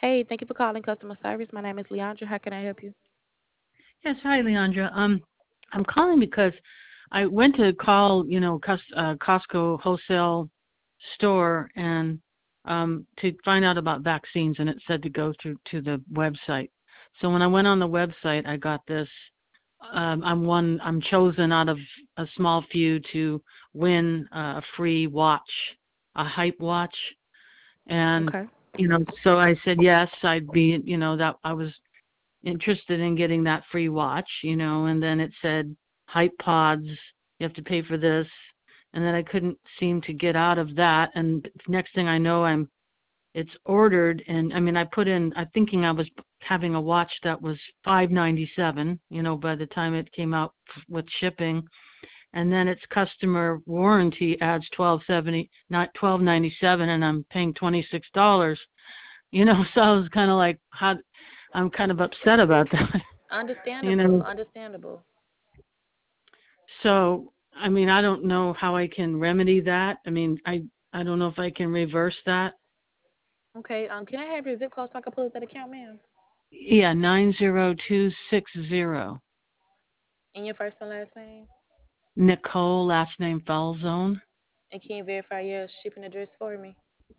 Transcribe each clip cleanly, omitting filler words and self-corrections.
Hey, thank you for calling customer service. My name is Leandra. How can I help you? Yes, hi, Leandra. I'm calling because I went to call, Costco wholesale store and to find out about vaccines, and it said to go through to the website. So when I went on the website, I got this. I'm chosen out of a small few to win a free watch, a Hype watch, and Okay. so I said yes. I'd be, that I was interested in getting that free watch, and then it said Hype Pods, you have to pay for this, and then I couldn't seem to get out of that, and next thing I know, it's ordered, and I mean, I put in, I thinking I was having a watch that was $597, by the time it came out with shipping, and then its customer warranty adds $12.70, not $12.97, and I'm paying $26. So I was kind of like, how I'm kind of upset about that. you Understandable. know. Understandable. So, I mean, I don't know how I can remedy that. I mean, I don't know if I can reverse that. Okay. Can I have your zip code so I can pull up that account, ma'am? Yeah, 90260. And your first and last name? Nicole, last name Falzone. And can you verify your shipping address for me?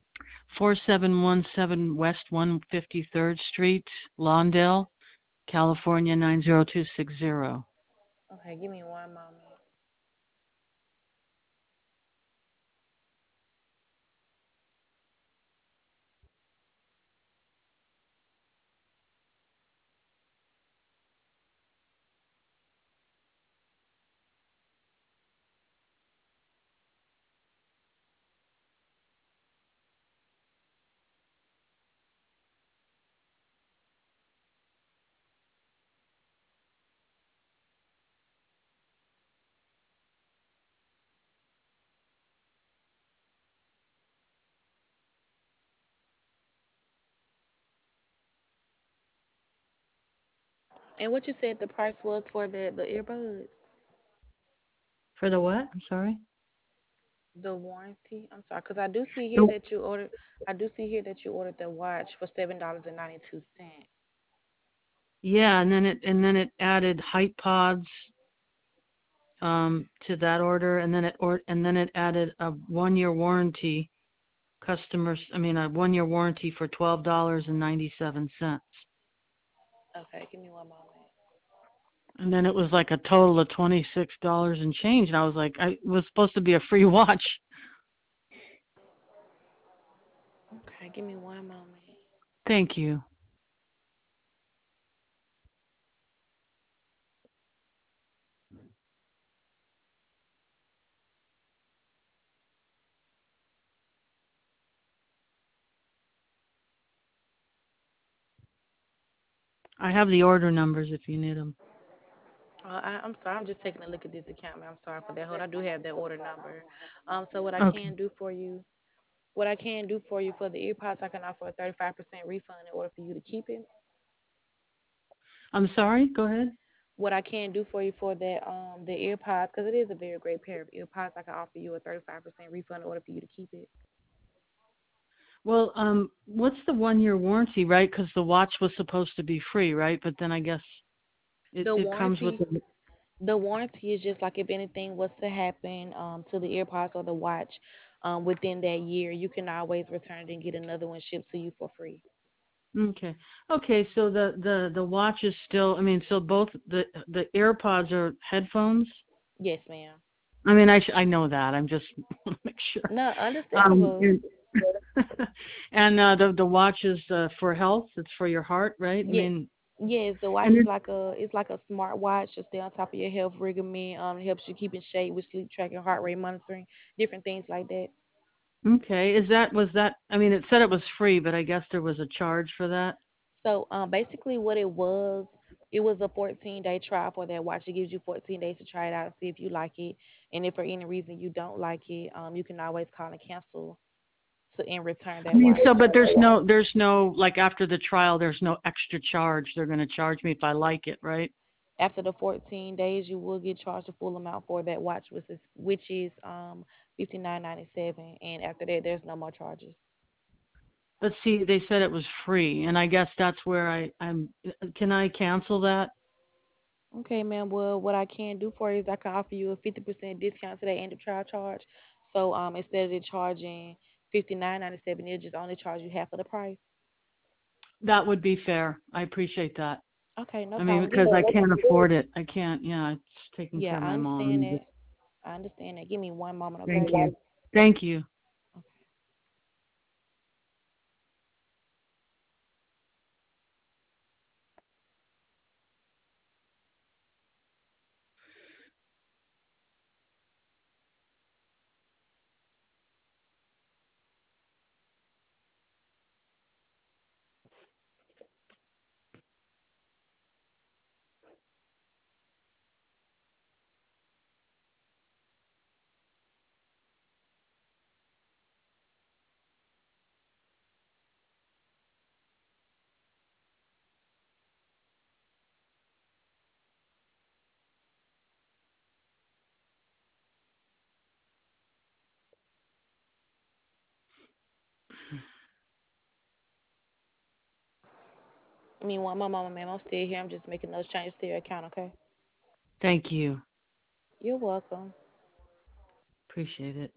4717 West 153rd Street, Lawndale, California 90260. Okay, give me one moment. And what you said the price was for the earbuds? For the what? I'm sorry. The warranty? I'm sorry, because I do see here The, that you ordered. I do see here that you ordered the watch for $7.92. yeah, and then it added Hype Pods to that order, and then it added a 1 year warranty I mean a 1 year warranty for $12.97. Okay, give me one moment. And then it was like a total of $26 and change, and I was like, I it was supposed to be a free watch. Okay, give me one moment. Thank you. I have the order numbers if you need them. I'm sorry. I'm just taking a look at this account, man. I'm sorry for that. Hold. I do have that order number. So what I Okay. can do for you, what I can do for you for the earpods, I can offer a 35% refund in order for you to keep it. I'm sorry. Go ahead. What I can do for you for that the earpods, because it is a very great pair of earpods, I can offer you a 35% refund in order for you to keep it. Well, what's the 1 year warranty, right? Because the watch was supposed to be free, right? But then I guess The it comes with warranty, the warranty is just like if anything was to happen to the earpods or the watch within that year, you can always return it and get another one shipped to you for free. Okay. Okay, so the watch is still, I mean, so both the AirPods are headphones? Yes, ma'am. I mean, I know that. I'm just want to make sure. No, Um, understandable. and and the watch is for health. It's for your heart, right? I Yes, mean, yes. The watch and is like a smart watch to stay on top of your health regimen. It helps you keep in shape with sleep tracking, heart rate monitoring, different things like that. okay, was that? I mean, it said it was free, but I guess there was a charge for that. So basically, what it was a 14-day trial for that watch. It gives you 14 days to try it out and see if you like it. And if for any reason you don't like it, you can always call and cancel to and return I that mean, watch. so but there's no like after the trial, there's no extra charge. They're going to charge me if I like it, right? After the 14 days, you will get charged the full amount for that watch, which is 59.97. And after that, there's no more charges. But see, they said it was free, and I guess that's where I'm. Can I cancel that? Okay, ma'am. Well, what I can do for you is I can offer you a 50% discount to that end of trial charge. So instead of it charging 59.97, it'll just only charge you half of the price. That would be fair. I appreciate that. Okay, no I mean, problem. Give because me. I can't afford it. I can't. Yeah, it's taking Yeah, care of I my mom. understand And that. I understand that. Give me one moment, thank okay? you. Thank you. Okay. I mean, one more moment, ma'am. I'm still here. I'm just making those changes to your account, okay? Thank you. You're welcome. Appreciate it.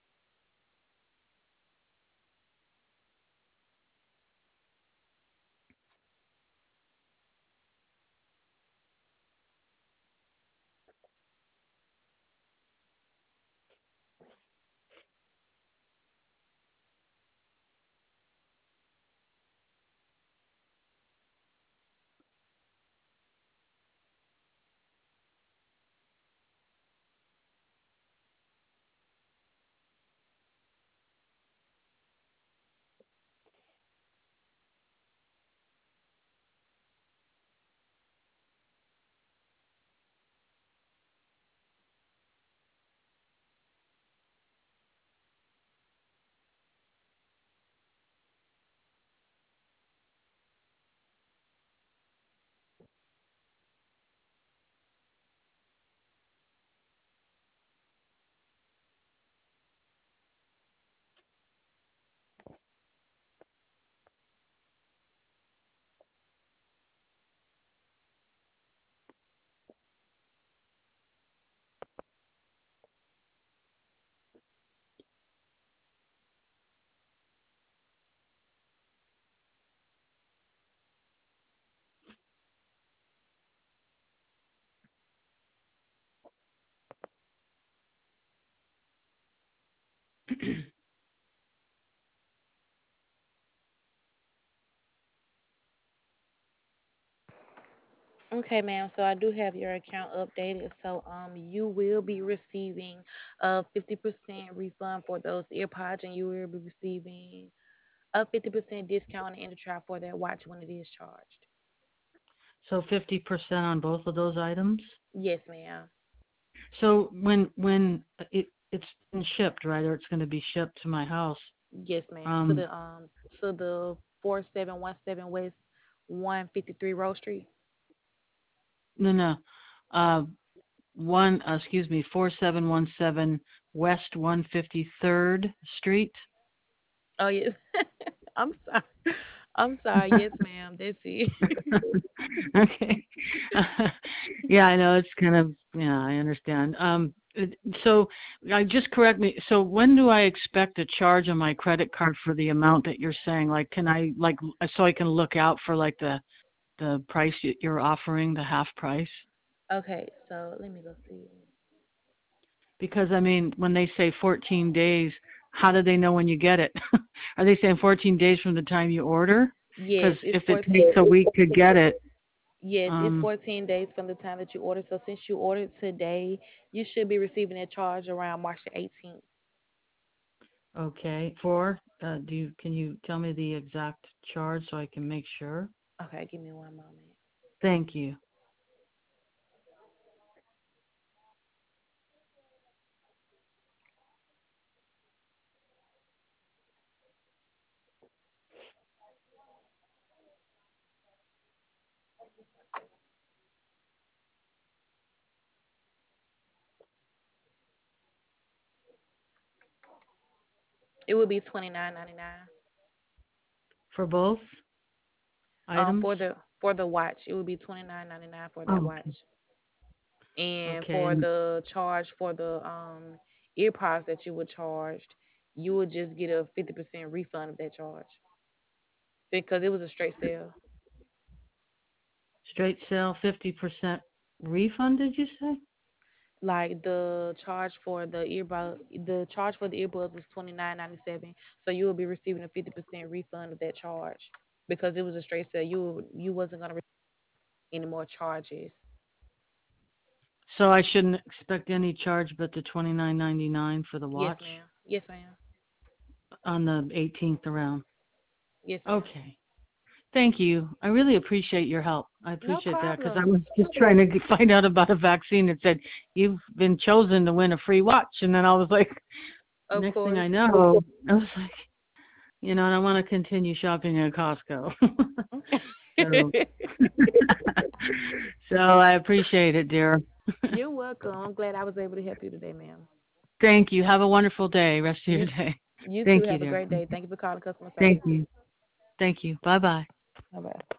Okay, ma'am. So I do have your account updated. So you will be receiving a 50% refund for those earpods, and you will be receiving a 50% discount in the trap for that watch when it is charged. So 50% on both of those items. Yes, ma'am. So when it's been shipped, right, or it's going to be shipped to my house. Yes, ma'am. Um, To the 4717 West 153 Rose Street. no, no. Uh, excuse me, 4717 West 153rd Street. Oh yes. I'm sorry. I'm sorry. Yes, ma'am. That's it. Okay. Yeah, I know it's kind of, yeah, I understand. So I just correct me. So when do I expect a charge on my credit card for the amount that you're saying? Like, can I like so I can look out for like the price you're offering, the half price? Okay, so let me go see. Because I mean, when they say 14 days, how do they know when you get it? Are they saying 14 days from the time you order? Because Yes, it's if it 14. takes a week to get it, Yes, it's um, 14 days from the time that you order. So since you ordered today, you should be receiving a charge around March the 18th. okay. Can you tell me the exact charge so I can make sure? Okay, give me one moment. Thank you. It will be 29.99. for both items? For the watch, it would be $29.99 for that Oh, watch. And okay. for And the charge for the earpods that you would charged, you would just get a 50% refund of that charge because it was a straight sale. straight sale, 50% refund, did you say? Like the charge for the earbuds was $29.97. So you will be receiving a 50% refund of that charge because it was a straight sale. You wasn't gonna receive any more charges. So I shouldn't expect any charge but the 29.99 for the Yes, watch ma'am. Yes, ma'am. on the 18th around. Yes, ma'am. Okay. Thank you. I really appreciate your help. I No appreciate that because I problem. was just trying to find out about a vaccine that said you've been chosen to win a free watch, and then I was like, Of next thing course. I know, I was like, and I want to continue shopping at Costco. So, so I appreciate it, dear. You're welcome. I'm glad I was able to help you today, ma'am. Thank you. Have a wonderful day, rest of your You day. you too Thank you, have a dear. great day. Thank you for calling customer Thank service. you. Thank you. Bye bye. Bye bye.